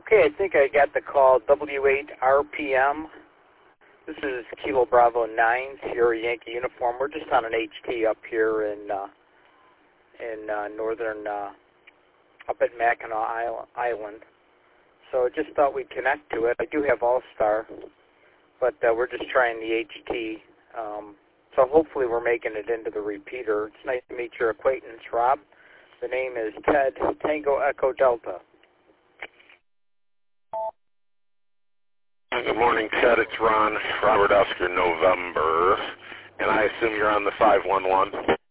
Okay, I think I got the call W8RPM. This is Kilo Bravo 9, Sierra Yankee uniform. We're just on an HT up here in northern, up at Mackinac Island. So I just thought we'd connect to it. I do have All-Star, but we're just trying the HT. So hopefully we're making it into the repeater. It's nice to meet your acquaintance, Rob. The name is Ted, Tango Echo Delta. Good morning, Ted. It's Ron, Robert Oscar, November. And I assume you're on the 511?